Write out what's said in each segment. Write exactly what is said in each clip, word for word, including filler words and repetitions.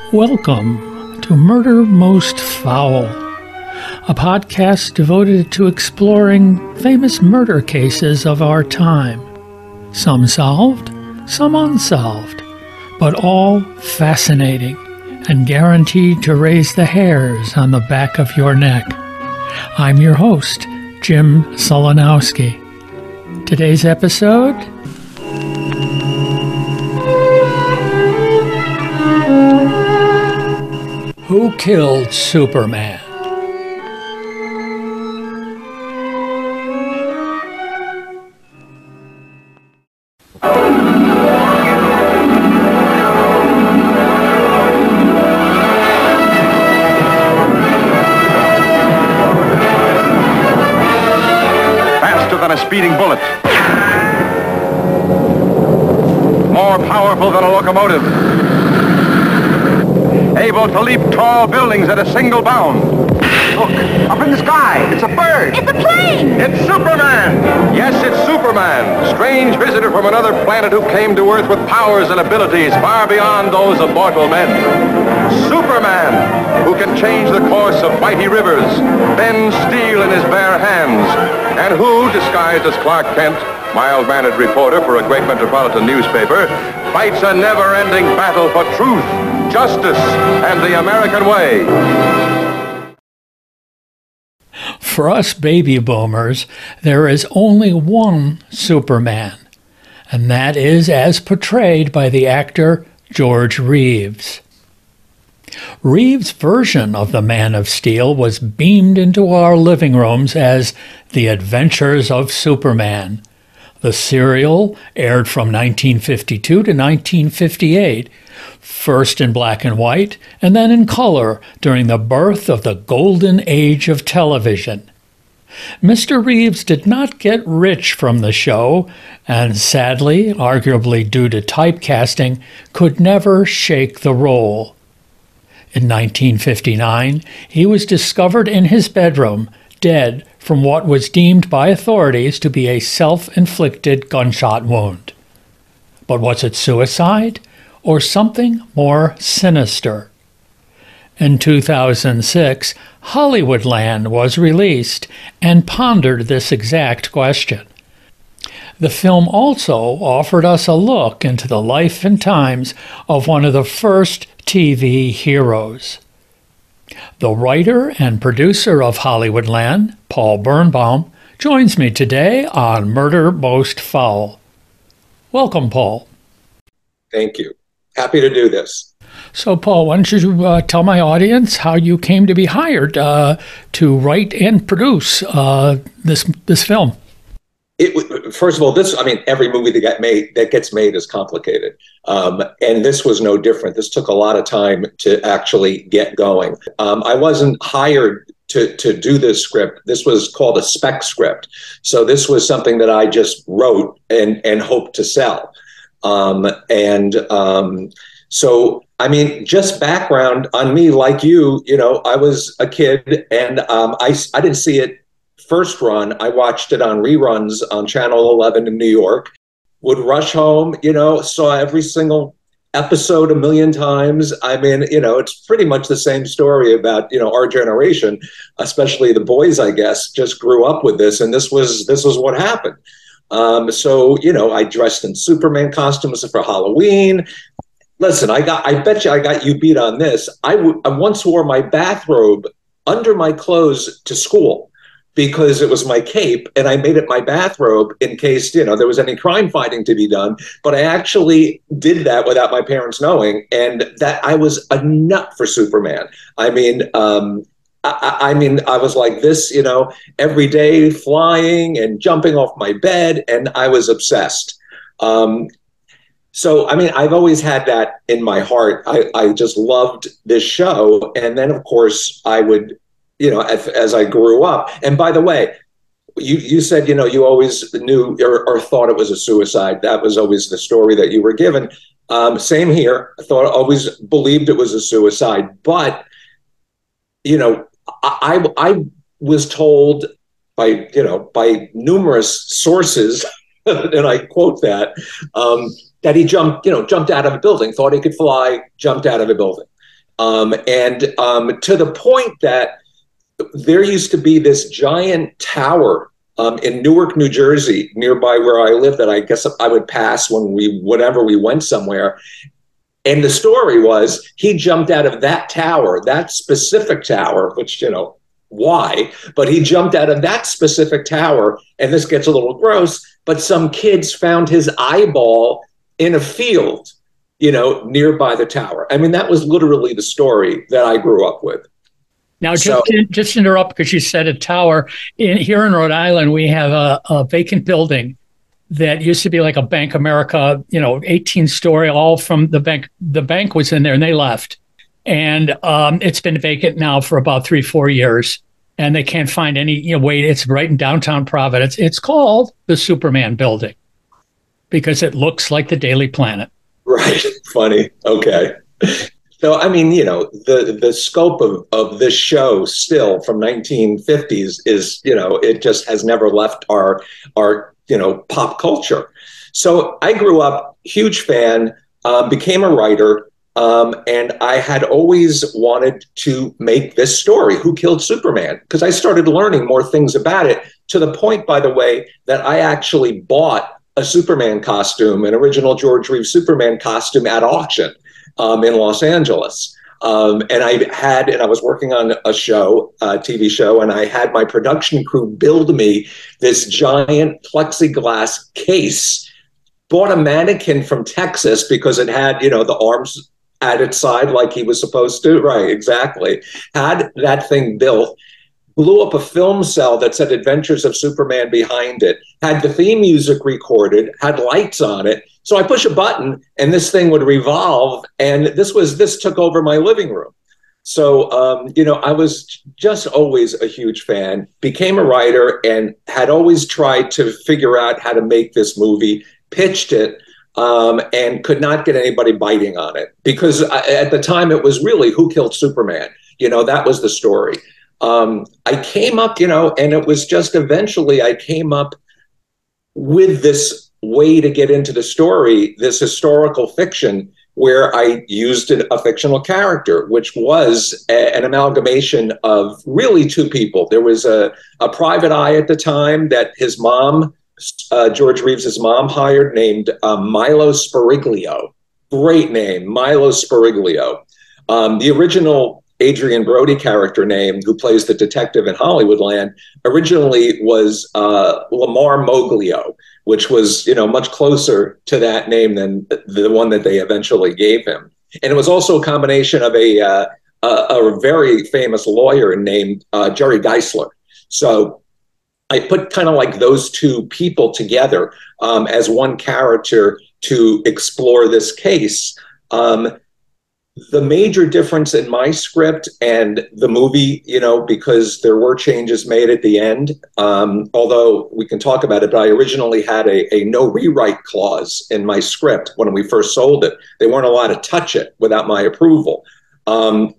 Welcome to Murder Most Foul, a podcast devoted to exploring famous murder cases of our time. Some solved, some unsolved, but all fascinating and guaranteed to raise the hairs on the back of your neck. I'm your host, Jim Solanowski. Today's episode: Who Killed Superman? Faster than a speeding bullet. More powerful than a locomotive. Able to leap tall buildings at a single bound. Look, up in the sky, it's a bird. It's a plane. It's Superman. Yes, it's Superman, strange visitor from another planet who came to Earth with powers and abilities far beyond those of mortal men. Superman, who can change the course of mighty rivers, bend steel in his bare hands, and who, disguised as Clark Kent, mild-mannered reporter for a great metropolitan newspaper, fights a never-ending battle for truth, justice, and the American way. For us baby boomers, there is only one Superman, and that is as portrayed by the actor George Reeves. Reeves' version of the Man of Steel was beamed into our living rooms as The Adventures of Superman. The serial aired from nineteen fifty-two to nineteen fifty-eight, first in black and white and then in color during the birth of the golden age of television. Mister Reeves did not get rich from the show, and sadly, arguably due to typecasting, could never shake the role. In nineteen fifty-nine, he was discovered in his bedroom, dead from what was deemed by authorities to be a self-inflicted gunshot wound. But was it suicide or something more sinister? In two thousand six, Hollywoodland was released and pondered this exact question. The film also offered us a look into the life and times of one of the first T V heroes. The writer and producer of Hollywoodland, Paul Birnbaum, joins me today on Murder Most Foul. Welcome, Paul. Thank you. Happy to do this. So, Paul, why don't you uh, tell my audience how you came to be hired uh, to write and produce uh, this this film? It, first of all, this, I mean, every movie that get made that gets made is complicated. Um, and this was no different. This took a lot of time to actually get going. Um, I wasn't hired to, to do this script. This was called a spec script. So this was something that I just wrote and, and hoped to sell. Um, and um, so, I mean, just background on me, like you, you know, I was a kid and um, I, I didn't see it first run. I watched it on reruns on Channel eleven in New York, would rush home, you know, saw every single episode a million times. I mean, you know, it's pretty much the same story about, you know, our generation, especially the boys, I guess, just grew up with this. And this was, this was what happened. Um, so, you know, I dressed in Superman costumes for Halloween. Listen, I got, I bet you I got you beat on this. I, w- I once wore my bathrobe under my clothes to school, because it was my cape and I made it my bathrobe in case, you know, there was any crime fighting to be done. But I actually did that without my parents knowing. And that I was a nut for Superman. I mean, um, I, I mean, I was like this, you know, every day flying and jumping off my bed, and I was obsessed. Um, so, I mean, I've always had that in my heart. I, I just loved this show. And then, of course, I would, you know, as, as I grew up. And by the way, you, you said, you know, you always knew or, or thought it was a suicide. That was always the story that you were given. Um, same here. I thought, always believed it was a suicide. But, you know, I, I was told by, you know, by numerous sources, and I quote that, um, that he jumped, you know, jumped out of a building, thought he could fly, jumped out of a building. Um, and um, to the point that there used to be this giant tower um, in Newark, New Jersey, nearby where I live, that I guess I would pass when we, whenever we went somewhere. And the story was he jumped out of that tower, that specific tower, which, you know, why? But he jumped out of that specific tower, and this gets a little gross, but some kids found his eyeball in a field, you know, nearby the tower. I mean, that was literally the story that I grew up with. Now, just, So- to, just to interrupt, because you said a tower. In, here in Rhode Island, we have a, a vacant building that used to be like a Bank America, you know, eighteen story, all from the bank. The bank was in there and they left. And um, it's been vacant now for about three, four years. And they can't find any, you know, wait, it's right in downtown Providence. It's called the Superman Building because it looks like the Daily Planet. Right. Funny. Okay. So, I mean, you know, the, the scope of, of this show still from nineteen fifties is, you know, it just has never left our, our, you know, pop culture. So I grew up, huge fan, uh, became a writer, um, and I had always wanted to make this story, Who Killed Superman? Because I started learning more things about it, to the point, by the way, that I actually bought a Superman costume, an original George Reeves Superman costume at auction um, in Los Angeles. Um, and I had, and I was working on a show, a T V show, and I had my production crew build me this giant plexiglass case, bought a mannequin from Texas because it had, you know, the arms at its side like he was supposed to. Right, exactly. Had that thing built, blew up a film cell that said Adventures of Superman behind it, had the theme music recorded, had lights on it. So I push a button and this thing would revolve. And this was, this took over my living room. So, um, you know, I was just always a huge fan, became a writer, and had always tried to figure out how to make this movie, pitched it, um, and could not get anybody biting on it. Because I, at the time it was really Who Killed Superman? You know, that was the story. Um, I came up, you know, and it was just eventually I came up with this way to get into the story, this historical fiction, where I used an, a fictional character, which was a, an amalgamation of really two people. There was a, a private eye at the time that his mom, uh, George Reeves's mom, hired, named uh, Milo Spiriglio. Great name, Milo Spiriglio. Um, the original Adrian Brody character name, who plays the detective in Hollywoodland, originally was uh, Lamar Moglio, which was, you know, much closer to that name than the one that they eventually gave him. And it was also a combination of a uh, a, a very famous lawyer named uh, Jerry Geisler. So I put kind of like those two people together um, as one character to explore this case. Um, The major difference in my script and the movie, you know, because there were changes made at the end, um, although we can talk about it, but I originally had a, a no rewrite clause in my script when we first sold it. They weren't allowed to touch it without my approval. Um,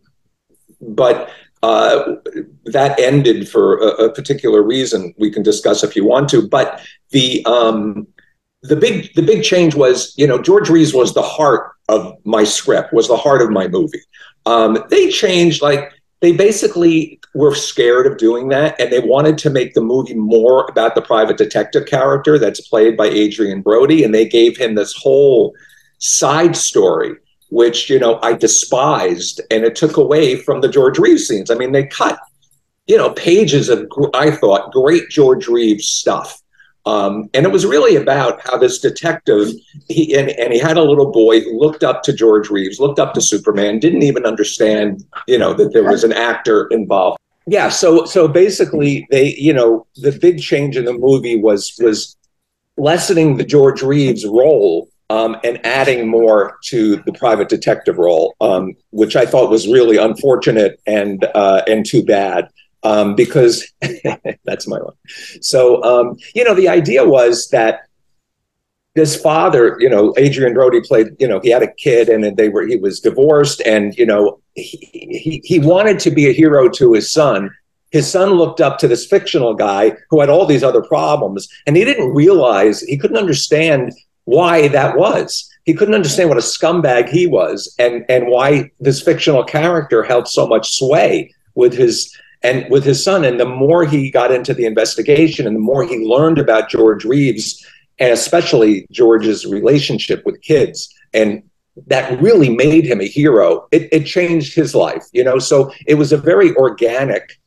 but uh, that ended for a, a particular reason we can discuss if you want to. But the um, the big the big change was, you know, George Reeves was the heart of my script, was the heart of my movie. Um, they changed, like, they basically were scared of doing that, and they wanted to make the movie more about the private detective character that's played by Adrian Brody, and they gave him this whole side story, which, you know, I despised, and it took away from the George Reeves scenes. I mean, they cut, you know, pages of, I thought, great George Reeves stuff. Um, and it was really about how this detective, he and, and he had a little boy who looked up to George Reeves, looked up to Superman, didn't even understand, you know, that there was an actor involved. Yeah, so so basically, they, you know, the big change in the movie was was lessening the George Reeves role um, and adding more to the private detective role, um, which I thought was really unfortunate and uh, and too bad. Um, because that's my one. So, um, you know, the idea was that this father, you know, Adrian Brody played, you know, he had a kid and they were, he was divorced, and, you know, he, he, he wanted to be a hero to his son. His son looked up to this fictional guy who had all these other problems, and he didn't realize, he couldn't understand why that was. he couldn't understand what a scumbag he was, and and why this fictional character held so much sway with his and with his son. And the more he got into the investigation, and the more he learned about George Reeves, and especially George's relationship with kids, and that really made him a hero. It, it changed his life, you know. So it was a very organic.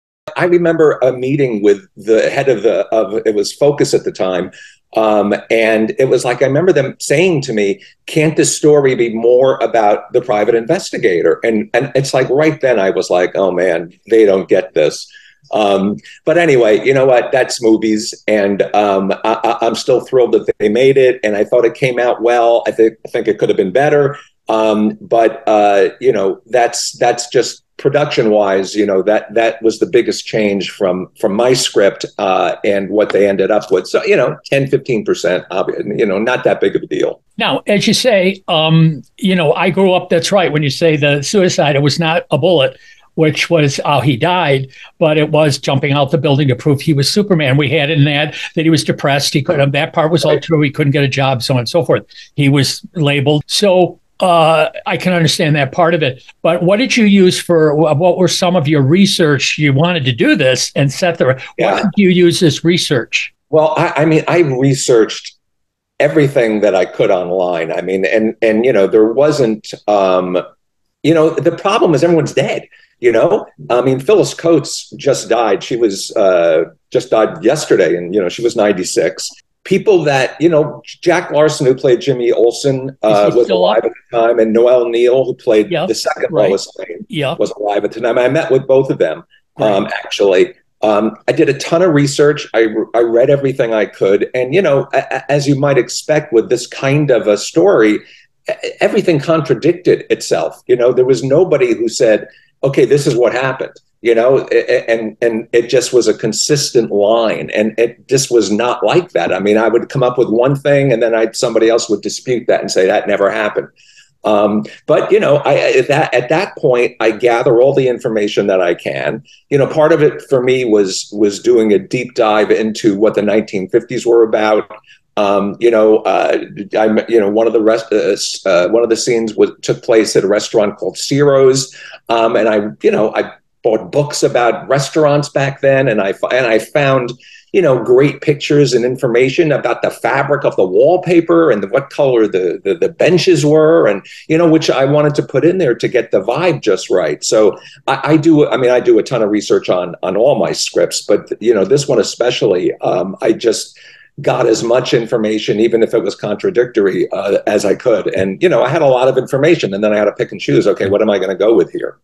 I remember a meeting with the head of the of it was Focus at the time, um, and it was like I remember them saying to me, "Can't this story be more about the private investigator?" And and it's like right then I was like, "Oh man, they don't get this." Um, but anyway, you know what? That's movies, and um, I, I'm still thrilled that they made it, and I thought it came out well. I think I think it could have been better, um, but uh, you know, that's that's just production-wise. You know, that that was the biggest change from from my script uh, and what they ended up with. So you know, ten, fifteen percent, you know, not that big of a deal. Now, as you say, um, you know, I grew up. That's right. When you say the suicide, it was not a bullet, which was how he died, but it was jumping out the building to prove he was Superman. We had in that that he was depressed. He couldn't. That part was all true. He couldn't get a job, so on and so forth. He was labeled. So uh, I can understand that part of it. But what did you use for? What were some of your research? You wanted to do this and set the. Yeah. What did you use as research? Well, I, I mean, I researched everything that I could online. I mean, and and you know, there wasn't. Um, you know, the problem is everyone's dead. You know, I mean, Phyllis Coates just died. She was uh, just died yesterday, and you know, she was ninety-six. People that you know, Jack Larson, who played Jimmy Olsen, uh, was alive up? at the time, and Noel Neal, who played yeah, the second right. Lois Lane, yeah. was alive at the time. I met with both of them um, actually. Um, I did a ton of research. I I read everything I could, and you know, a, as you might expect with this kind of a story, everything contradicted itself. You know, there was nobody who said, okay, this is what happened, you know, and and it just was a consistent line, and it just was not like that. I mean, I would come up with one thing, and then I'd somebody else would dispute that and say that never happened. Um, but you know, I at that at that point, I gather all the information that I can. You know, part of it for me was was doing a deep dive into what the nineteen fifties were about. Um, you know, uh, I, you know, one of the rest, uh, uh, one of the scenes was took place at a restaurant called Ciro's, um, and I, you know, I bought books about restaurants back then, and I and I found, you know, great pictures and information about the fabric of the wallpaper and the, what color the, the the benches were, and you know, which I wanted to put in there to get the vibe just right. So I, I do, I mean, I do a ton of research on on all my scripts, but you know, this one especially, um, I just got as much information, even if it was contradictory, uh, as I could. And, you know, I had a lot of information, and then I had to pick and choose, okay, what am I going to go with here?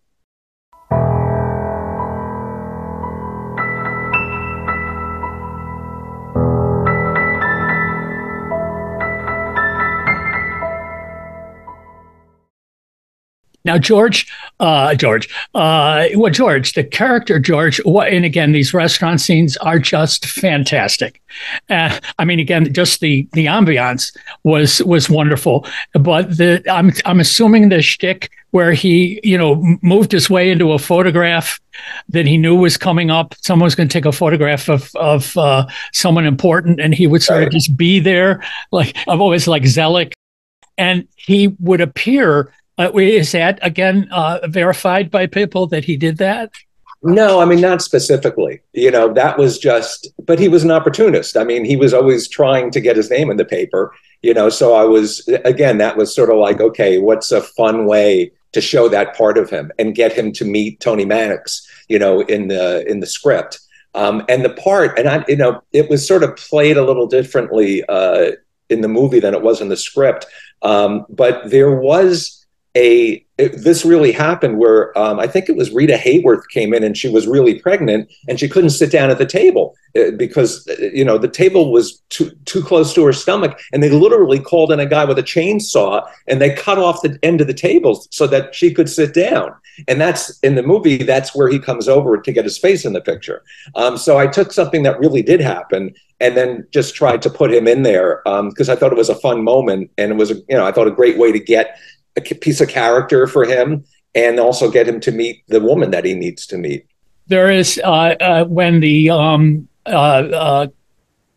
Now, George, uh, George, uh, well, George, the character George, what, and again, these restaurant scenes are just fantastic. Uh, I mean, again, just the the ambiance was was wonderful. But the I'm I'm assuming the shtick where he, you know, moved his way into a photograph that he knew was coming up. Someone was going to take a photograph of of uh, someone important, and he would sort of just be there. Like I've always liked Zellick, and he would appear. Uh, is that, again, uh, verified by people that he did that? No, I mean, not specifically. You know, that was just, but he was an opportunist. I mean, he was always trying to get his name in the paper, you know, so I was, again, that was sort of like, okay, what's a fun way to show that part of him and get him to meet Tony Mannix, you know, in the in the script. Um, and the part, and I, you know, it was sort of played a little differently uh, in the movie than it was in the script. Um, but there was a it, this really happened where um, I think it was Rita Hayworth came in, and she was really pregnant, and she couldn't sit down at the table uh, because uh, you know the table was too too close to her stomach, and they literally called in a guy with a chainsaw, and they cut off the end of the table so that she could sit down. And that's in the movie. That's where he comes over to get his face in the picture. Um, so I took something that really did happen, and then just tried to put him in there because um, I thought it was a fun moment, and it was a, you know I thought a great way to get a piece of character for him and also get him to meet the woman that he needs to meet. There is, uh, uh, when the um, uh, uh,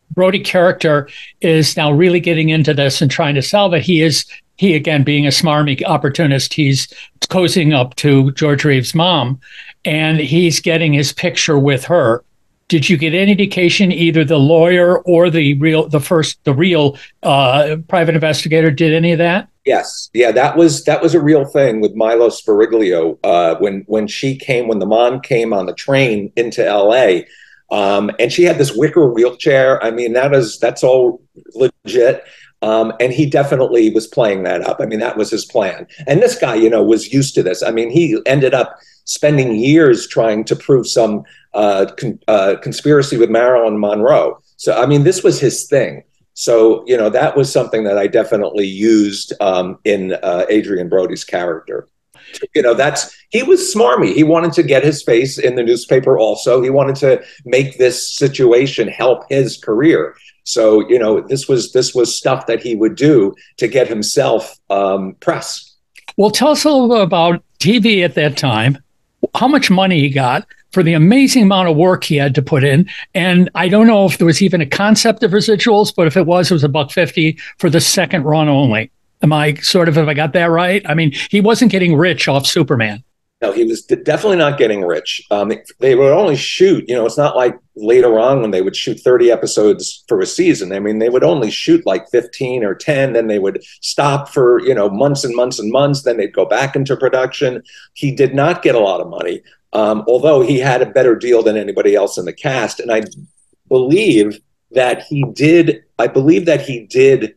Brody character is now really getting into this and trying to solve it. He is, he again, being a smarmy opportunist, he's cozying up to George Reeves' mom, and he's getting his picture with her. Did you get any indication either the lawyer or the real, the first, the real uh, private investigator did any of that? Yes, yeah, that was that was a real thing with Milo Spiriglio uh, when when she came, when the mom came on the train into L A, um, and she had this wicker wheelchair. I mean, that is that's all legit. Um, and he definitely was playing that up. I mean, that was his plan. And this guy, you know, was used to this. I mean, he ended up spending years trying to prove some uh, con- uh, conspiracy with Marilyn Monroe. So, I mean, this was his thing. So, you know, that was something that I definitely used um, in uh, Adrien Brody's character. You know, that's, he was smarmy. He wanted to get his face in the newspaper also. He wanted to make this situation help his career. So, you know, this was this was stuff that he would do to get himself um, press. Well, tell us a little bit about T V at that time, how much money he got for the amazing amount of work he had to put in. And I don't know if there was even a concept of residuals, but if it was, it was a buck fifty for the second run only. Am I sort of, have I got that right? I mean, he wasn't getting rich off Superman. No, he was definitely not getting rich. Um, they would only shoot, you know, it's not like later on when they would shoot thirty episodes for a season. I mean, they would only shoot like fifteen or ten, then they would stop for, you know, months and months and months, then they'd go back into production. He did not get a lot of money, um, although he had a better deal than anybody else in the cast. And I believe that he did, I believe that he did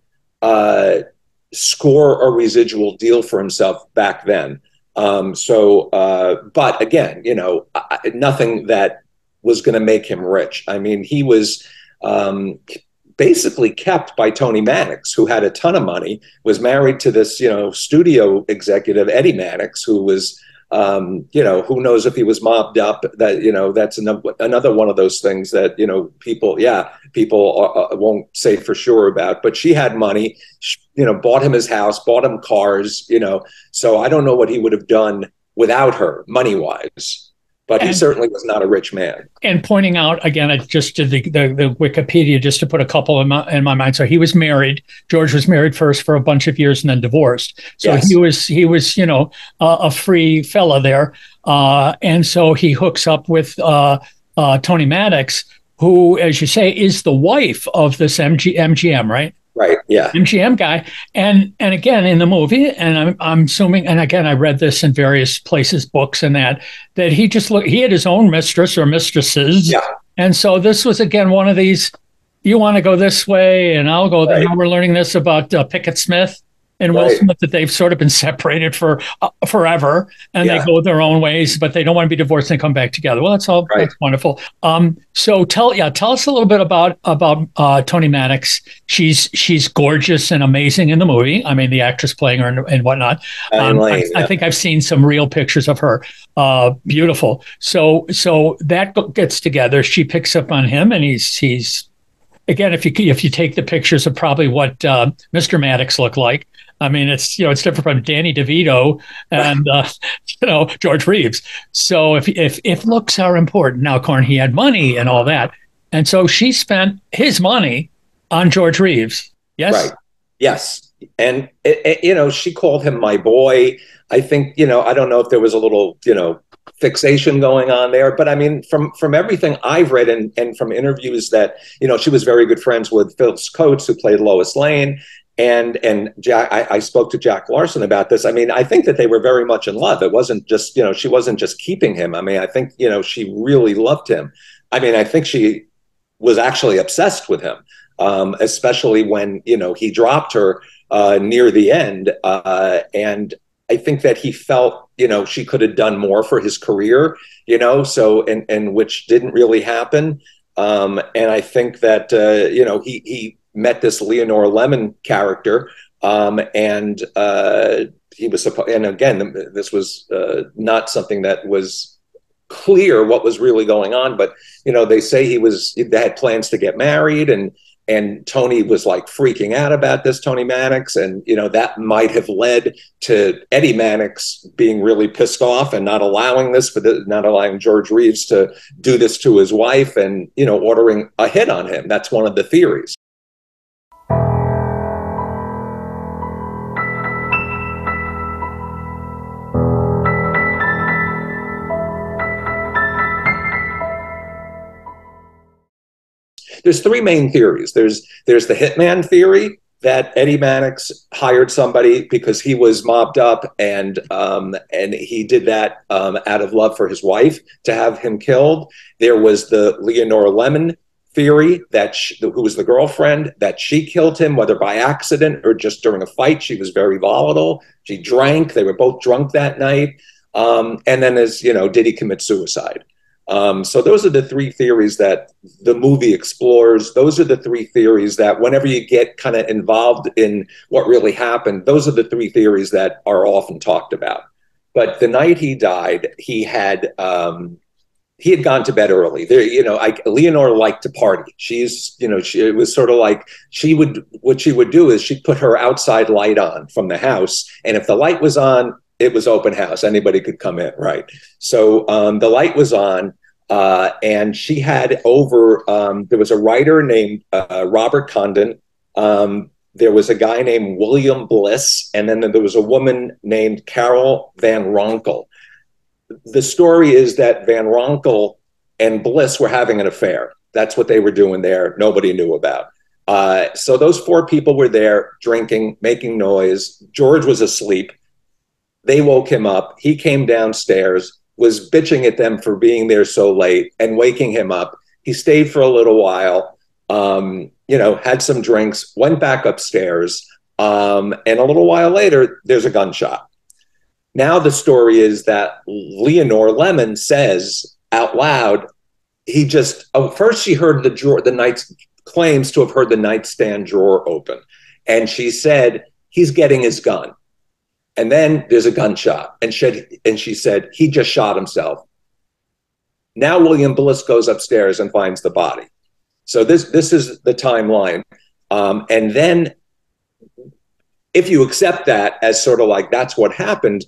uh, score a residual deal for himself back then. Um, so, uh, but again, you know, I, nothing that was going to make him rich. I mean, he was um, basically kept by Tony Mannix, who had a ton of money, was married to this, you know, studio executive, Eddie Mannix, who was, um, you know, who knows if he was mobbed up. That, you know, that's another, another one of those things that, you know, people, yeah, people uh, won't say for sure about. But she had money. She, you know, bought him his house, bought him cars, you know, so I don't know what he would have done without her money wise, but and, he certainly was not a rich man. And pointing out again, I just did the, the, the Wikipedia just to put a couple in my, in my mind. So he was married. George was married first for a bunch of years and then divorced. So yes. he was, he was, you know, uh, a free fella there. Uh, and so he hooks up with uh, uh, Tony Maddox, who, as you say, is the wife of this M G, M G M, right? Right. Yeah. M G M guy. And and again, in the movie, and I'm I'm assuming, and again, I read this in various places, books and that, that he just looked, he had his own mistress or mistresses. Yeah. And so this was, again, one of these, you want to go this way and I'll go, right. Now we're learning this about uh, Pickett Smith and Will right. Smith, that they've sort of been separated for uh, forever, and yeah. they go their own ways, but they don't want to be divorced and come back together. Well, that's all. Right. That's wonderful. Um, so tell, yeah, tell us a little bit about about uh, Tony Maddox. She's she's gorgeous and amazing in the movie. I mean, the actress playing her and, and whatnot. Um, Lane, I, yeah. I think I've seen some real pictures of her. Uh, beautiful. So so that gets together. She picks up on him, and he's he's again, if you if you take the pictures of probably what uh, Mister Maddox looked like. I mean, it's, you know, it's different from Danny DeVito and, uh, you know, George Reeves. So if, if, if looks are important, now, Corn, he had money and all that. And so she spent his money on George Reeves. Yes. Right. Yes. And, it, it, you know, she called him my boy. I think, you know, I don't know if there was a little, you know, fixation going on there, but I mean, from, from everything I've read and, and from interviews that, you know, she was very good friends with Phyllis Coates, who played Lois Lane. And and Jack, I, I spoke to Jack Larson about this. I mean, I think that they were very much in love. It wasn't just, you know, she wasn't just keeping him. I mean, I think, you know, she really loved him. I mean, I think she was actually obsessed with him, um, especially when, you know, he dropped her uh, near the end. Uh, and I think that he felt, you know, she could have done more for his career, you know, so, and, and which didn't really happen. Um, and I think that, uh, you know, he, he, met this Leonore Lemon character, um, and uh, he was supposed. And again, this was uh, not something that was clear what was really going on. But you know, they say he was. They had plans to get married, and And Tony was like freaking out about this, Tony Mannix. And, you know, that might have led to Eddie Mannix being really pissed off and not allowing this, for the, not allowing George Reeves to do this to his wife and, you know, ordering a hit on him. That's one of the theories. There's three main theories. There's there's the hitman theory, that Eddie Mannix hired somebody because he was mobbed up, and um, and he did that um, out of love for his wife to have him killed. There was the Leonora Lemon theory, that she, who was the girlfriend, that she killed him, whether by accident or just during a fight. She was very volatile. She drank. They were both drunk that night. Um, and then, as you know, did he commit suicide? Um, so those are the three theories that the movie explores. Those are the three theories that whenever you get kind of involved in what really happened, those are the three theories that are often talked about. But the night he died, he had um, he had gone to bed early. There, you know, I, Leonora liked to party. She's, you know, she, it was sort of like she would, what she would do is she'd put her outside light on from the house, and if the light was on, it was open house. Anybody could come in, right? So um, the light was on, uh, and she had over, um, there was a writer named uh, Robert Condon. Um, there was a guy named William Bliss, and then there was a woman named Carol Van Ronkel. The story is that Van Ronkel and Bliss were having an affair. That's what they were doing there. Nobody knew about. Uh, so those four people were there drinking, making noise. George was asleep. They woke him up. He came downstairs, was bitching at them for being there so late and waking him up. He stayed for a little while, um, you know, had some drinks, went back upstairs. Um, and a little while later, there's a gunshot. Now the story is that Leonora Lemon says out loud, he just, oh, first she heard the drawer, the night, claims to have heard the nightstand drawer open. And she said, he's getting his gun. And then there's a gunshot, and she, and she said, he just shot himself. Now William Bliss goes upstairs and finds the body. So this, this is the timeline. Um, and then if you accept that as sort of like that's what happened,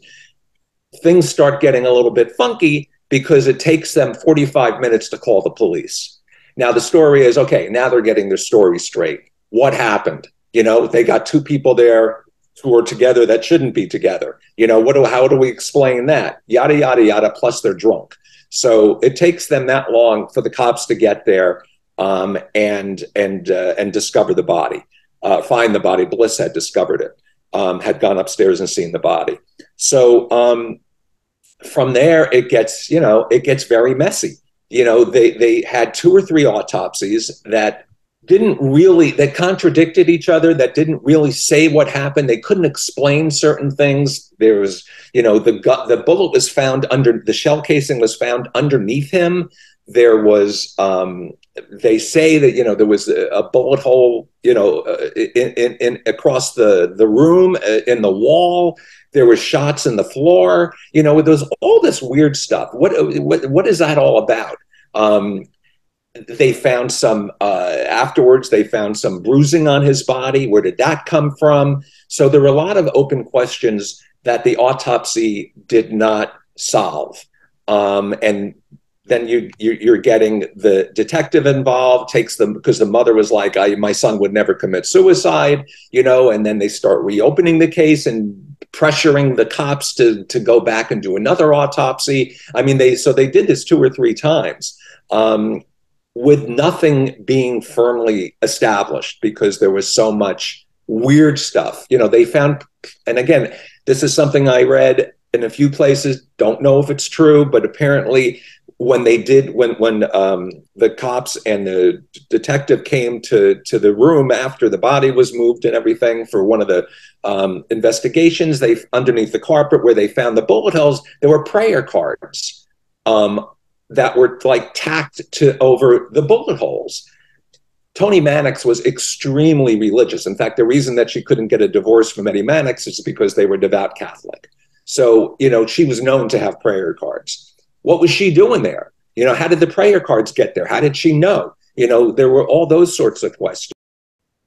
things start getting a little bit funky because it takes them forty-five minutes to call the police. Now the story is, okay, now they're getting their story straight. What happened? You know, they got two people there who are together that shouldn't be together. You know, what do, how do we explain that? Yada, yada, yada, plus they're drunk. So it takes them that long for the cops to get there um, and, and, uh, and discover the body, uh, find the body. Bliss had discovered it, um, had gone upstairs and seen the body. So um, from there, it gets, you know, it gets very messy. You know, they, they had two or three autopsies that didn't really, that contradicted each other, that didn't really say what happened. They couldn't explain certain things. There was, you know, the gut, the bullet was found under, the shell casing was found underneath him. There was, um, they say that, you know, there was a, a bullet hole, you know, uh, in, in, in across the, the room, uh, in the wall. There were shots in the floor. You know, there was all this weird stuff. What, what, what is that all about? Um, They found some, uh, afterwards, they found some bruising on his body. Where did that come from? So there were a lot of open questions that the autopsy did not solve. Um, and then you, you, you're getting the detective involved, takes them, because the mother was like, I, my son would never commit suicide, you know, and then they start reopening the case and pressuring the cops to, to go back and do another autopsy. I mean, they, so they did this two or three times. Um, with nothing being firmly established because there was so much weird stuff. You know, they found, and again, this is something I read in a few places, don't know if it's true, but apparently when they did, when when um, the cops and the detective came to, to the room after the body was moved and everything for one of the um, investigations, they, underneath the carpet where they found the bullet holes, there were prayer cards um, that were like tacked to over the bullet holes. Tony Mannix was extremely religious. In fact, the reason that she couldn't get a divorce from Eddie Mannix is because they were devout Catholic. So, you know, she was known to have prayer cards. What was she doing there? You know, how did the prayer cards get there? How did she know? You know, there were all those sorts of questions.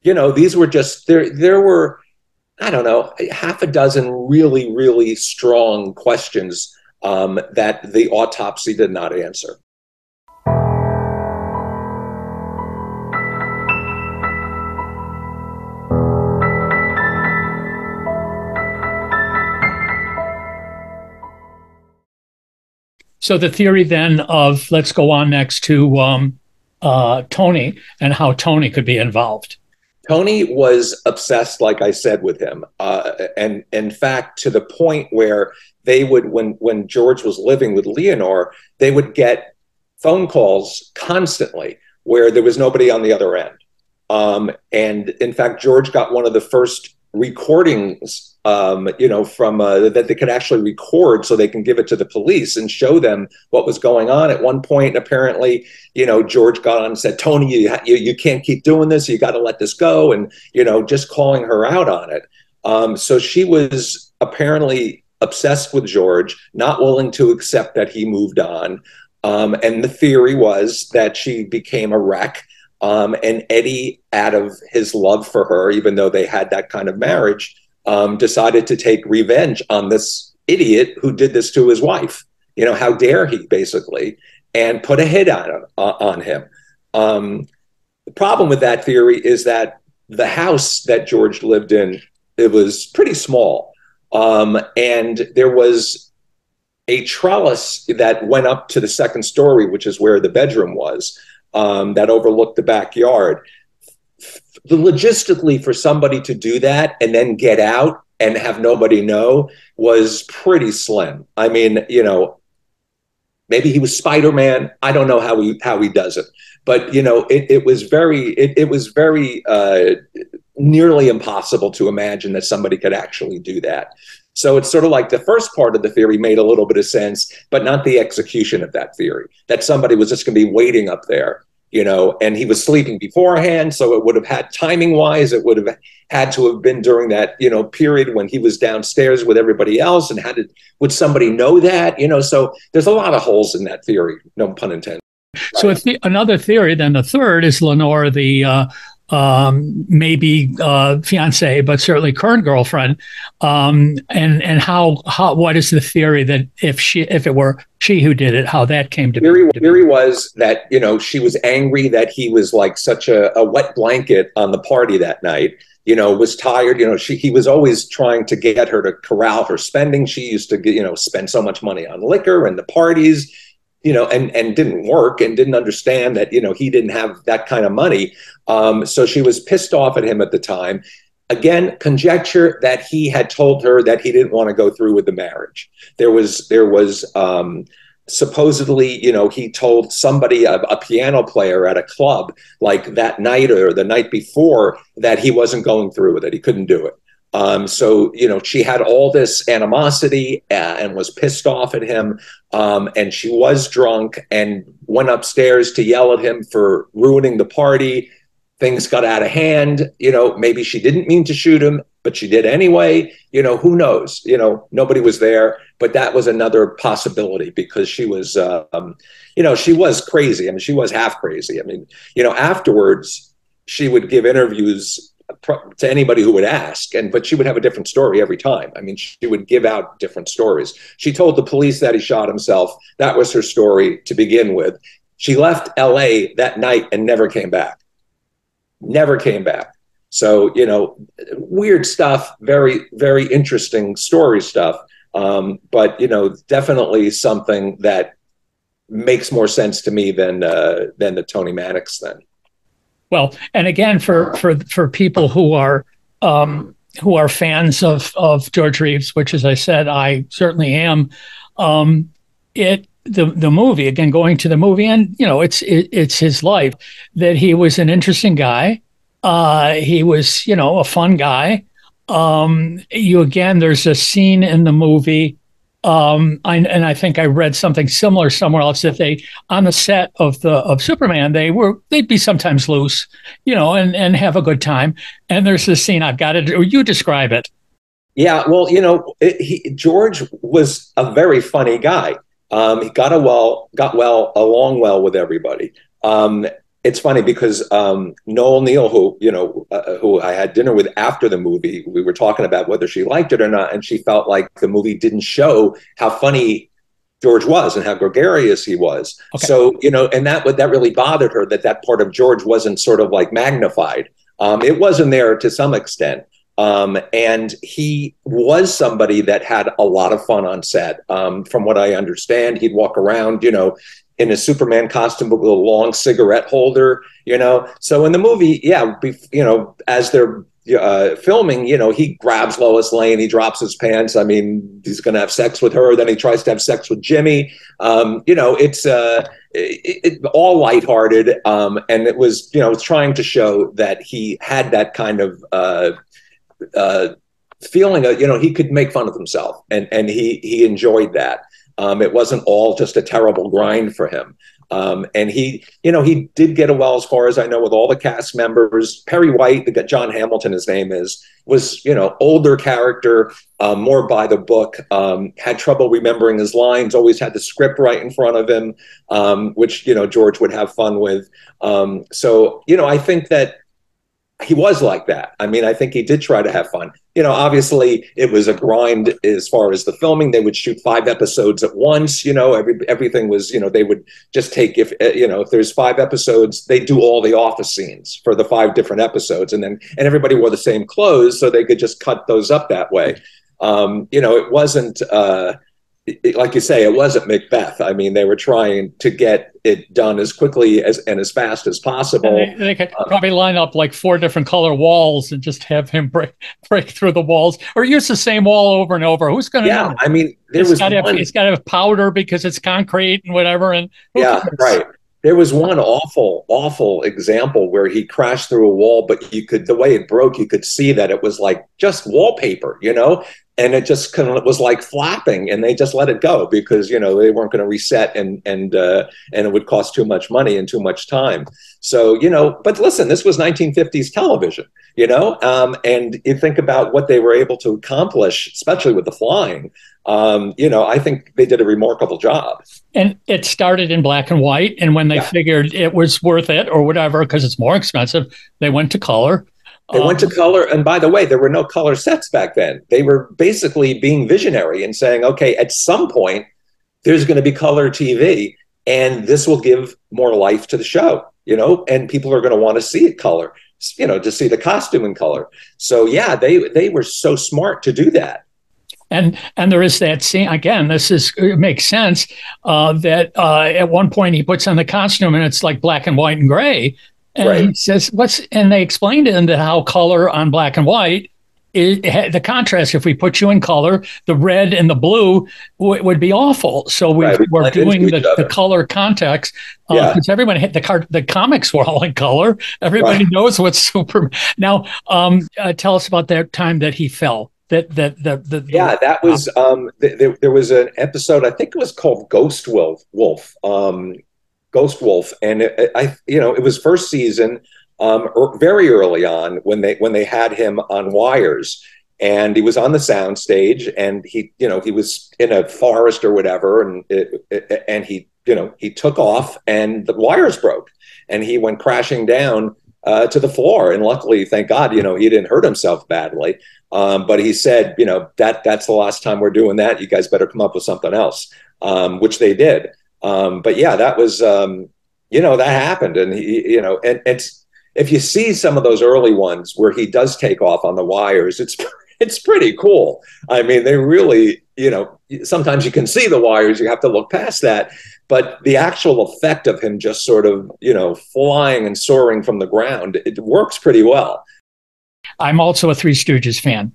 you know, these were just there. There were, I don't know, half a dozen really, really strong questions um, that the autopsy did not answer. So the theory then of, let's go on next to um, uh, Tony and how Tony could be involved. Tony was obsessed, like I said, with him. Uh, and in fact, to the point where they would, when, when George was living with Leonore, they would get phone calls constantly where there was nobody on the other end. Um, and in fact, George got one of the first recordings, um, you know, from uh, that they could actually record so they can give it to the police and show them what was going on. At one point, apparently, you know, George got on and said, Tony, you, you, you can't keep doing this. You got to let this go. And, you know, just calling her out on it. Um, so she was apparently obsessed with George, not willing to accept that he moved on. Um, and the theory was that she became a wreck. Um, and Eddie, out of his love for her, even though they had that kind of marriage, um, decided to take revenge on this idiot who did this to his wife. You know, how dare he, basically, and put a hit on him. Uh, on him. Um, the problem with that theory is that the house that George lived in, it was pretty small, um, and there was a trellis that went up to the second story, which is where the bedroom was. Um, that overlooked the backyard. Logistically, for somebody to do that and then get out and have nobody know was pretty slim. I mean, you know, maybe he was Spider-Man. I don't know how he how he does it, but you know, it, it was very it, it was very uh, nearly impossible to imagine that somebody could actually do that. So it's sort of like the first part of the theory made a little bit of sense, but not the execution of that theory, that somebody was just going to be waiting up there, you know, and he was sleeping beforehand. So it would have had, timing wise, it would have had to have been during that, you know, period when he was downstairs with everybody else. And how did, would somebody know that, you know? So there's a lot of holes in that theory, no pun intended. So if the, another theory, then the third is Lenore, the uh, um, maybe uh, fiance, but certainly current girlfriend. Um, and and how how what is the theory that if she if it were she who did it, how that came to theory, be? Theory was that, you know, she was angry that he was like such a, a wet blanket on the party that night. You know, was tired. You know, she he was always trying to get her to corral her spending. She used to, you know, spend so much money on liquor and the parties. You know, and, and didn't work and didn't understand that, you know, he didn't have that kind of money. Um, so she was pissed off at him at the time. Again, conjecture that he had told her that he didn't want to go through with the marriage. There was there was um, supposedly, you know, he told somebody, a, a piano player at a club, like that night or the night before, that he wasn't going through with it. He couldn't do it. Um, so, you know, she had all this animosity uh, and was pissed off at him. Um, and she was drunk and went upstairs to yell at him for ruining the party. Things got out of hand. You know, maybe she didn't mean to shoot him, but she did anyway. You know, who knows? You know, nobody was there. But that was another possibility because she was, uh, um, you know, she was crazy. I mean, she was half crazy. I mean, you know, afterwards, she would give interviews to anybody who would ask, and but she would have a different story every time. I mean, she would give out different stories. She told the police that he shot himself. That was her story to begin with. She left L A that night and never came back. Never came back. So, you know, weird stuff, very, very interesting story stuff. Um, but, you know, definitely something that makes more sense to me than uh, than the Tony Mannix thing. Well, and again, for for for people who are um, who are fans of of George Reeves, which, as I said, I certainly am. Um, it the the movie again, going to the movie, and you know, it's it, it's his life. That he was an interesting guy. Uh, he was, you know, a fun guy. Um, you again, there's a scene in the movie. Um, I, and I think I read something similar somewhere else that they, on the set of the of Superman, they were they'd be sometimes loose, you know, and and have a good time. And there's this scene I've got to do. You describe it. Yeah, well, you know, it, he, George was a very funny guy. Um, he got a well, got well along well with everybody. Um, it's funny because um, Noel Neal, who you know, uh, who I had dinner with after the movie, we were talking about whether she liked it or not, and she felt like the movie didn't show how funny George was and how gregarious he was. Okay. So you know, and that that really bothered her, that that part of George wasn't sort of like magnified. Um, it wasn't there to some extent. Um, and he was somebody that had a lot of fun on set. Um, from what I understand, he'd walk around, you know, in a Superman costume with a long cigarette holder, you know. So in the movie, yeah, you know, as they're uh, filming, you know, he grabs Lois Lane, he drops his pants. I mean, he's going to have sex with her. Then he tries to have sex with Jimmy. Um, you know, it's uh, it, it, all lighthearted. Um, and it was, you know, trying to show that he had that kind of uh, uh, feeling of, you know, he could make fun of himself, and, and he, he enjoyed that. Um, it wasn't all just a terrible grind for him. Um, and he, you know, he did get a well, as far as I know, with all the cast members. Perry White, the John Hamilton, his name is, was, you know, older character, uh, more by the book, um, had trouble remembering his lines, always had the script right in front of him, um, which, you know, George would have fun with. Um, so, you know, I think that he was like that. I mean, I think he did try to have fun. You know, obviously it was a grind as far as the filming. They would shoot five episodes at once. You know, every, everything was, you know, they would just take, if, you know, if there's five episodes, they do all the office scenes for the five different episodes. And then, and everybody wore the same clothes, so they could just cut those up that way. Um, you know, it wasn't, uh, it, like you say, it wasn't Macbeth. I mean, they were trying to get it done as quickly as and as fast as possible. And they, they could probably line up like four different color walls and just have him break break through the walls, or use the same wall over and over. Who's going to yeah, know? I mean, there it's was gotta one, have, it's got to have powder because it's concrete and whatever. And yeah, cares? Right. There was one awful, awful example where he crashed through a wall, but you could, the way it broke, you could see that it was like just wallpaper, you know, and it just kind of was like flapping, and they just let it go because, you know, they weren't going to reset, and, and, uh, and it would cost too much money and too much time. So, you know, but listen, this was nineteen fifties television, you know, um, and you think about what they were able to accomplish, especially with the flying. Um, you know, I think they did a remarkable job. And it started in black and white. And when they yeah. figured it was worth it or whatever, because it's more expensive, they went to color. They um, went to color. And by the way, there were no color sets back then. They were basically being visionary and saying, okay, at some point, there's going to be color T V, and this will give more life to the show, you know, and people are going to want to see it color, you know, to see the costume in color. So, yeah, they they were so smart to do that. And and there is that scene, again, this is, it makes sense, uh, that uh, at one point he puts on the costume and it's like black and white and gray. And right. he says, what's, and they explained to him that how color on black and white, is, the contrast, if we put you in color, the red and the blue w- would be awful. So we, right. we we're doing the, the color context, because uh, yeah. everyone hit the car, the comics were all in color. Everybody right. knows what's Superman. Now, um, uh, tell us about that time that he fell. That that the, the yeah that was um th- there, there was an episode, I think it was called Ghost Wolf Wolf um Ghost Wolf, and it, I you know it was first season, um er, very early on when they when they had him on wires, and he was on the sound stage, and he you know he was in a forest or whatever, and it, it, and he you know he took off and the wires broke and he went crashing down uh, to the floor, and luckily, thank God, you know he didn't hurt himself badly. Um, but he said, you know, that that's the last time we're doing that. You guys better come up with something else, um, which they did. Um, but yeah, that was, um, you know, that happened. And he, you know, and it's, if you see some of those early ones where he does take off on the wires, it's, it's pretty cool. I mean, they really, you know, sometimes you can see the wires, you have to look past that. But the actual effect of him just sort of, you know, flying and soaring from the ground, it works pretty well. I'm also a Three Stooges fan.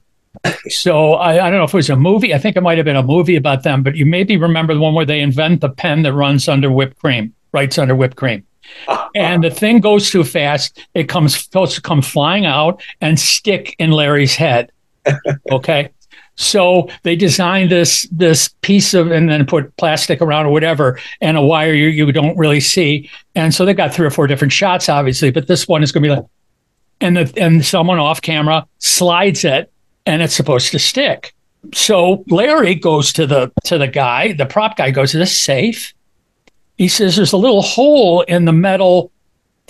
So I, I don't know if it was a movie. I think it might have been a movie about them, but you maybe remember the one where they invent the pen that runs under whipped cream, writes under whipped cream. And the thing goes too fast. It comes supposed to come flying out and stick in Larry's head. Okay. So they designed this this piece of, and then put plastic around or whatever, and a wire you, you don't really see. And so they got three or four different shots, obviously, but this one is going to be like, and the, and someone off camera slides it, and it's supposed to stick. So Larry goes to the to the guy, the prop guy goes, "Is this safe?" He says, "There's a little hole in the metal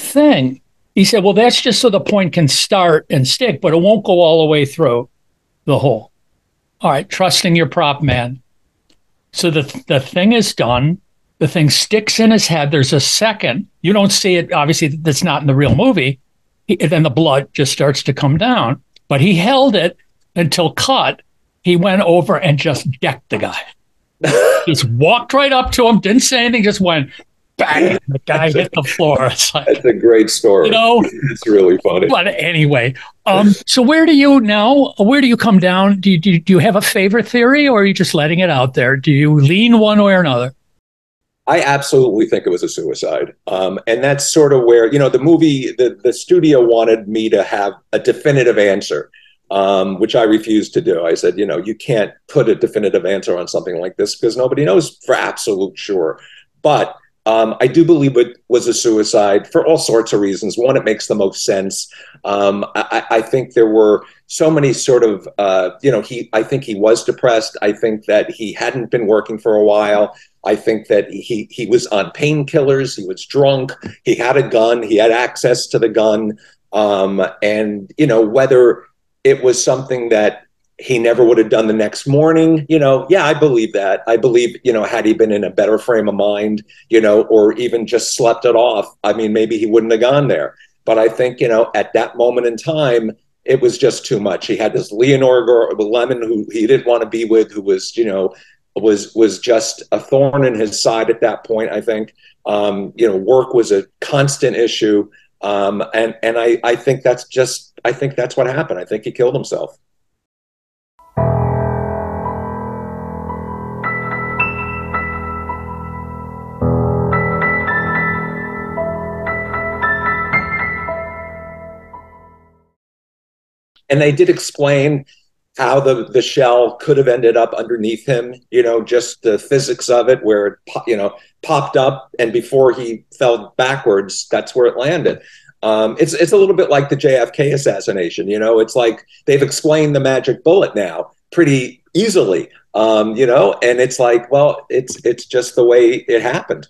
thing. He said, well, that's just so the point can start and stick, but it won't go all the way through the hole. All right, trusting your prop man. So the, the thing is done. The thing sticks in his head. There's a second. You don't see it. Obviously, that's not in the real movie. He, then the blood just starts to come down. But he held it until cut. He went over and just decked the guy. Just walked right up to him, didn't say anything, just went bang. The guy hit the floor. It's like, that's a great story. You know, it's really funny. But anyway, um, so where do you now? Where do you come down? Do you, do you do you have a favorite theory, or are you just letting it out there? Do you lean one way or another? I absolutely think it was a suicide. Um, and that's sort of where, you know, the movie, the, the studio wanted me to have a definitive answer, um, which I refused to do. I said, you know, you can't put a definitive answer on something like this because nobody knows for absolute sure. But um, I do believe it was a suicide for all sorts of reasons. One, it makes the most sense. Um, I, I think there were so many sort of, uh, you know, he, I think he was depressed. I think that he hadn't been working for a while. I think that he he was on painkillers. He was drunk. He had a gun. He had access to the gun. Um, and, you know, whether it was something that he never would have done the next morning, you know, yeah, I believe that. I believe, you know, had he been in a better frame of mind, you know, or even just slept it off, I mean, maybe he wouldn't have gone there. But I think, you know, at that moment in time, it was just too much. He had this Leonore Lemon who he didn't want to be with, who was, you know, was was just a thorn in his side at that point, I think. Um, you know, work was a constant issue. Um, and and I, I think that's just, I think that's what happened. I think he killed himself. And they did explain how the, the shell could have ended up underneath him, you know, just the physics of it, where it, you know, popped up and before he fell backwards, that's where it landed. Um, it's, it's a little bit like the J F K assassination, you know, it's like they've explained the magic bullet now pretty easily, um, you know, and it's like, well, it's, it's just the way it happened.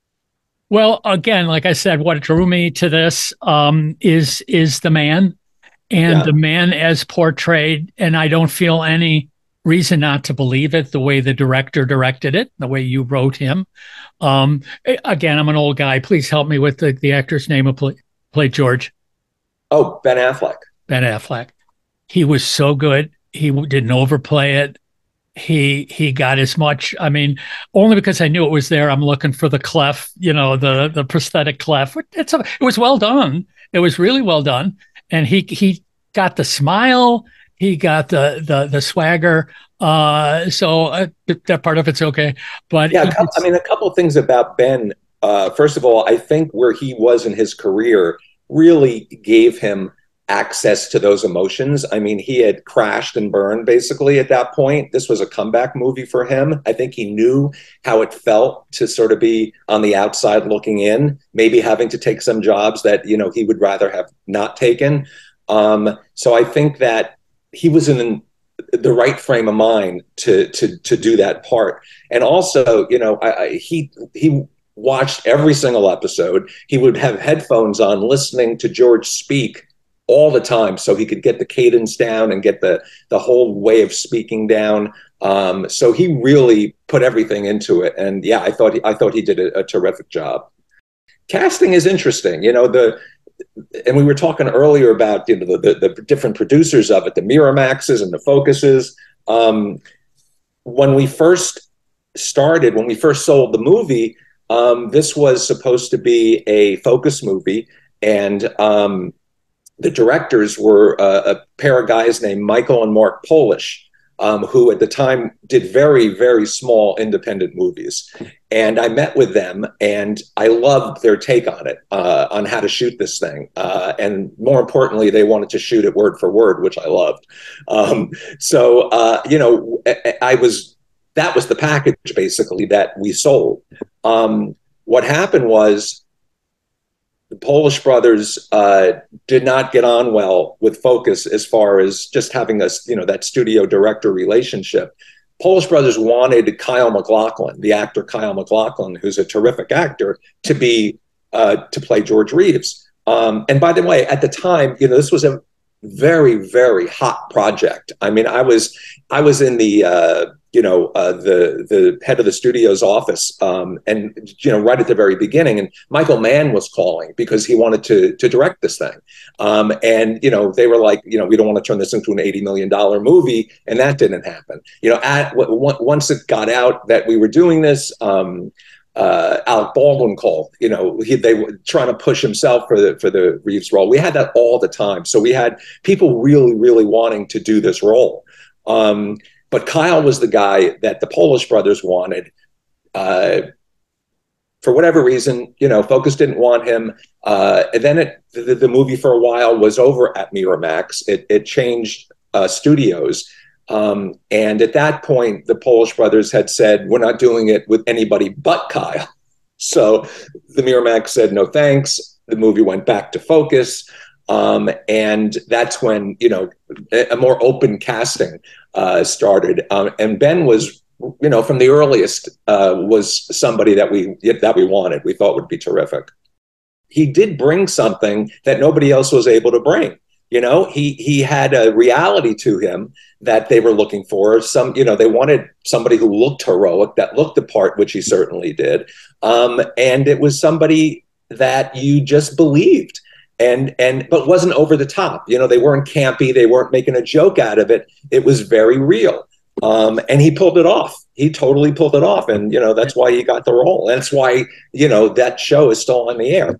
Well, again, like I said, what drew me to this um, is, is the man. And yeah. The man as portrayed, and I don't feel any reason not to believe it, the way the director directed it, the way you wrote him. Um, again, I'm an old guy. Please help me with the, the actor's name who play, played George. Oh, Ben Affleck. Ben Affleck. He was so good. He didn't overplay it. He he got as much, I mean, only because I knew it was there. I'm looking for the clef, you know, the, the prosthetic clef. It's a, it was well done. It was really well done. And he he got the smile, he got the the the swagger. Uh, so uh, that part of it's okay. But yeah, couple, I mean, a couple of things about Ben. Uh, first of all, I think where he was in his career really gave him access to those emotions. I mean, he had crashed and burned basically at that point. This was a comeback movie for him. I think he knew how it felt to sort of be on the outside looking in, maybe having to take some jobs that, you know, he would rather have not taken. Um, so I think that he was in the right frame of mind to to to do that part. And also, you know, I, I, he he watched every single episode. He would have headphones on listening to George speak all the time, so he could get the cadence down and get the the whole way of speaking down. Um, so he really put everything into it, and yeah, I thought he, I thought he did a, a terrific job. Casting is interesting, you know. The and we were talking earlier about, you know, the the, the different producers of it, the Miramaxes and the Focuses. Um, when we first started, when we first sold the movie, um, this was supposed to be a Focus movie, and um, the directors were uh, a pair of guys named Michael and Mark Polish, um, who at the time did very, very small independent movies. And I met with them, and I loved their take on it, uh, on how to shoot this thing. Uh, and more importantly, they wanted to shoot it word for word, which I loved. Um, so, uh, you know, I, I was, that was the package basically that we sold. Um, what happened was, the Polish brothers uh, did not get on well with Focus as far as just having a, you know, that studio director relationship. Polish brothers wanted Kyle MacLachlan, the actor Kyle MacLachlan, who's a terrific actor, to be uh, to play George Reeves. Um, and by the way, at the time, you know, this was a very, very hot project. I mean, I was I was in the uh, you know uh, the the head of the studio's office, um, and you know right at the very beginning, and Michael Mann was calling because he wanted to to direct this thing, um, and you know they were like, you know, we don't want to turn this into an eighty million dollar movie, and that didn't happen. You know, at w- once it got out that we were doing this. Um, Uh, Alec Baldwin called. You know, he, they were trying to push himself for the for the Reeves role. We had that all the time. So we had people really, really wanting to do this role. Um, but Kyle was the guy that the Polish brothers wanted. Uh, for whatever reason, you know, Focus didn't want him. Uh, and then it, the, the movie for a while was over at Miramax. It, it changed uh, studios. Um, and at that point, the Polish brothers had said, we're not doing it with anybody but Kyle. So the Miramax said, no, thanks. The movie went back to Focus. Um, and that's when, you know, a, a more open casting uh, started. Um, and Ben was, you know, from the earliest uh, was somebody that we, that we wanted, we thought would be terrific. He did bring something that nobody else was able to bring. You know, he he had a reality to him that they were looking for. Some, you know, they wanted somebody who looked heroic, that looked the part, which he certainly did. Um, and it was somebody that you just believed, and and but wasn't over the top. You know, they weren't campy. They weren't making a joke out of it. It was very real. Um, and he pulled it off. He totally pulled it off. And, you know, that's why he got the role. That's why, you know, that show is still on the air.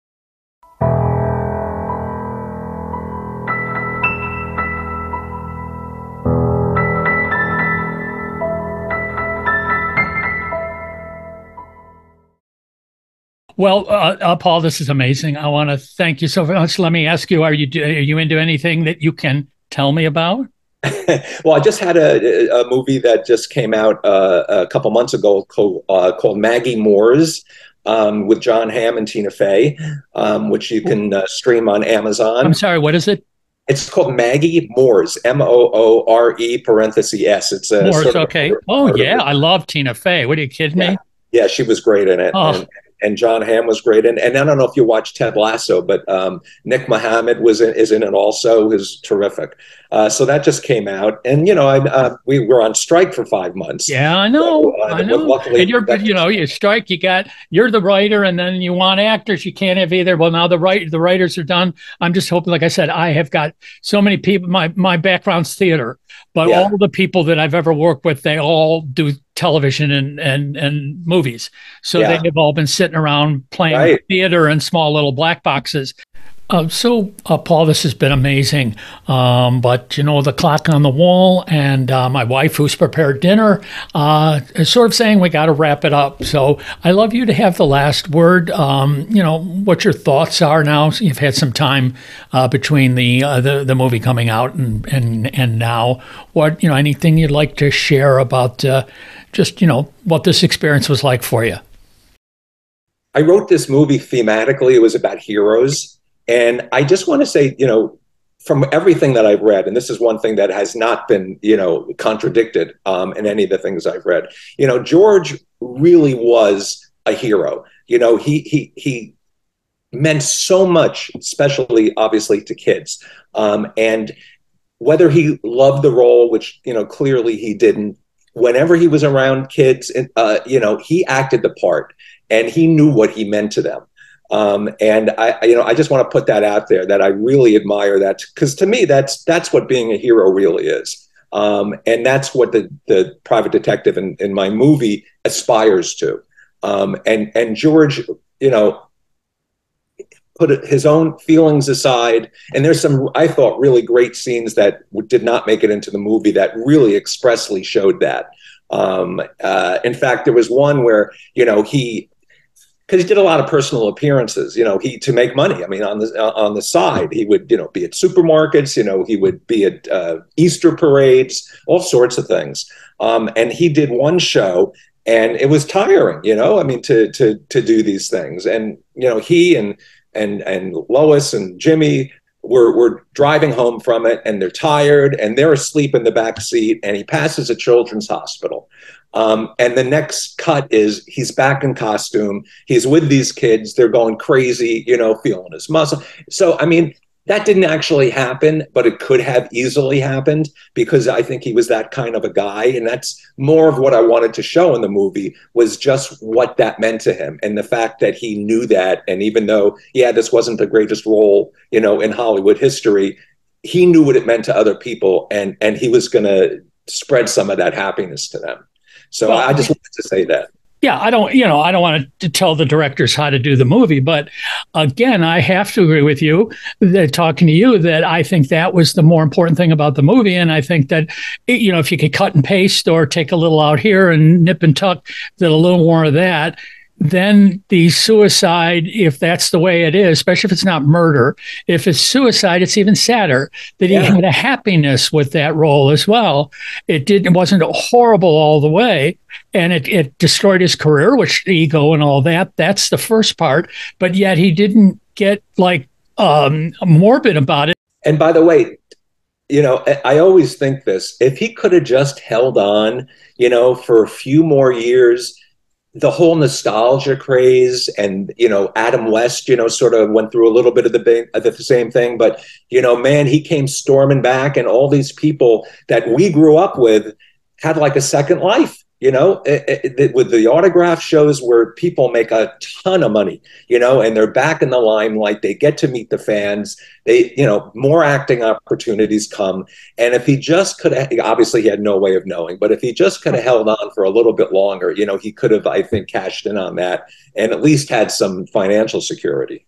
Well, uh, uh, Paul, this is amazing. I want to thank you so much. Let me ask you: Are you are you into anything that you can tell me about? Well, I just had a, a movie that just came out uh, a couple months ago called, uh, called Maggie Moores um, with John Hamm and Tina Fey, um, which you can uh, stream on Amazon. I'm sorry, what is it? It's called Maggie Moores, M O O R E parenthesis S. It's a Moores, sort of okay. a, Oh, yeah, I love Tina Fey. What, are you kidding yeah. me? Yeah, she was great in it. Oh. And, and John Hamm was great. And, and I don't know if you watched Ted Lasso, but um, Nick Mohammed was in, is in it also. Is terrific. Uh, so that just came out. And, you know, I, uh, we were on strike for five months. Yeah, I know. So, uh, I know. luckily, and you're, you know, you strike, you got, you're the writer, and then you want actors. You can't have either. Well, now the right, the writers are done. I'm just hoping, like I said, I have got so many people, my, my background's theater, but Yeah. all the people that I've ever worked with, they all do television and, and, and movies. So Yeah. they have all been sitting around playing Right. theater in small little black boxes. Uh, so, uh, Paul, this has been amazing. Um, but, you know, the clock on the wall and uh, my wife, who's prepared dinner, uh, is sort of saying we got to wrap it up. So I love you to have the last word. Um, you know, what your thoughts are now. So you've had some time uh, between the, uh, the the movie coming out and, and, and now. What, you know, anything you'd like to share about uh, just, you know, what this experience was like for you? I wrote this movie thematically. It was about heroes. And I just want to say, you know, from everything that I've read, and this is one thing that has not been, you know, contradicted um, in any of the things I've read, you know, George really was a hero. You know, he he he meant so much, especially obviously to kids. Um, and whether he loved the role, which, you know, clearly he didn't, whenever he was around kids, uh, you know, he acted the part and he knew what he meant to them. Um, and I, you know, I just want to put that out there that I really admire that, because to me, that's that's what being a hero really is. Um, and that's what the, the private detective in, in my movie aspires to. Um, and, and George, you know, put his own feelings aside. And there's some, I thought, really great scenes that did not make it into the movie that really expressly showed that. Um, uh, in fact, there was one where, you know, he, because he did a lot of personal appearances, you know, he to make money. I mean, on the uh, on the side, he would, you know, be at supermarkets, you know, he would be at uh, Easter parades, all sorts of things. Um, and he did one show, and it was tiring, you know, I mean, to to to do these things. And you know, he and and and Lois and Jimmy were were driving home from it, and they're tired, and they're asleep in the back seat, and he passes a children's hospital. Um, and the next cut is he's back in costume. He's with these kids. They're going crazy, you know, feeling his muscle. So, I mean, that didn't actually happen, but it could have easily happened because I think he was that kind of a guy. And that's more of what I wanted to show in the movie, was just what that meant to him. And the fact that he knew that. And even though, yeah, this wasn't the greatest role, you know, in Hollywood history, he knew what it meant to other people. And, and he was going to spread some of that happiness to them. So well, I just wanted to say that. Yeah, I don't, you know, I don't want to tell the directors how to do the movie, but again, I have to agree with you that talking to you that I think that was the more important thing about the movie. And I think that, you know, if you could cut and paste or take a little out here and nip and tuck, that a little more of that, then the suicide, if that's the way it is, especially if it's not murder, if it's suicide, it's even sadder that he yeah. had a happiness with that role as well. It didn't, it wasn't horrible all the way. And it, it destroyed his career, which ego and all that. That's the first part. But yet he didn't get like um, morbid about it. And by the way, you know, I always think this, if he could have just held on, you know, for a few more years, the whole nostalgia craze and, you know, Adam West, you know, sort of went through a little bit of the, the same thing. But, you know, man, he came storming back, and all these people that we grew up with had like a second life. You know, it, it, with the autograph shows where people make a ton of money, you know, and they're back in the limelight. They get to meet the fans. They, you know, more acting opportunities come. And if he just could have, obviously he had no way of knowing, but if he just could have held on for a little bit longer, you know, he could have, I think, cashed in on that and at least had some financial security.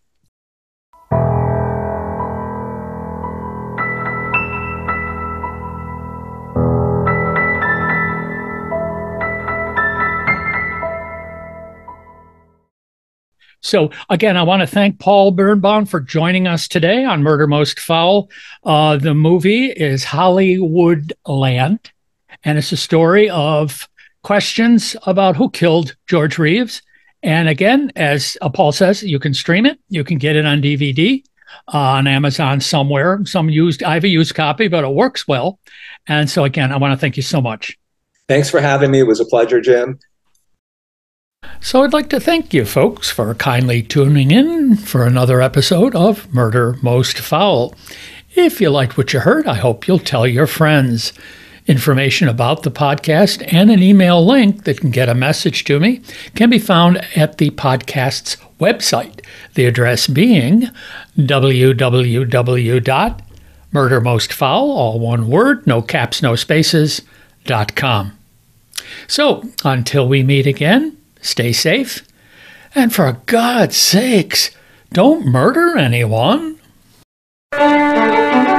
So again, I want to thank Paul Birnbaum for joining us today on Murder Most Foul. Uh, the movie is Hollywoodland, and it's a story of questions about who killed George Reeves. And again, as uh, Paul says, you can stream it. You can get it on D V D uh, on Amazon somewhere. Some used, I have a used copy, but it works well. And so again, I want to thank you so much. Thanks for having me. It was a pleasure, Jim. So I'd like to thank you folks for kindly tuning in for another episode of Murder Most Foul. If you liked what you heard, I hope you'll tell your friends. Information about the podcast and an email link that can get a message to me can be found at the podcast's website, the address being w w w dot murder most foul, all one word, no caps, no spaces, dot com. So until we meet again, stay safe, and for God's sakes, don't murder anyone.